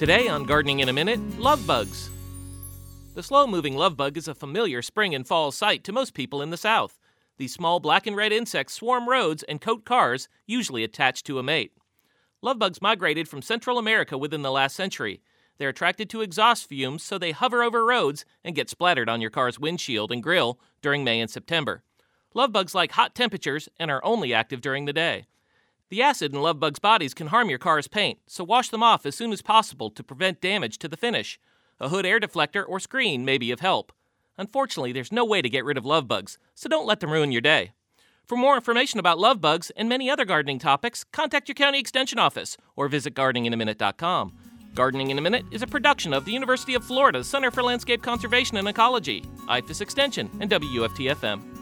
Today on Gardening in a Minute, love bugs. The slow-moving love bug is a familiar spring and fall sight to most people in the South. These small black and red insects swarm roads and coat cars, usually attached to a mate. Love bugs migrated from Central America within the last century. They're attracted to exhaust fumes, so they hover over roads and get splattered on your car's windshield and grill during May and September. Love bugs like hot temperatures and are only active during the day. The acid in love bugs' bodies can harm your car's paint, so wash them off as soon as possible to prevent damage to the finish. A hood air deflector or screen may be of help. Unfortunately, there's no way to get rid of love bugs, so don't let them ruin your day. For more information about love bugs and many other gardening topics, contact your county extension office or visit gardeninginamminute.com. Gardening in a Minute is a production of the University of Florida's Center for Landscape Conservation and Ecology, IFAS Extension, and WUFT-FM.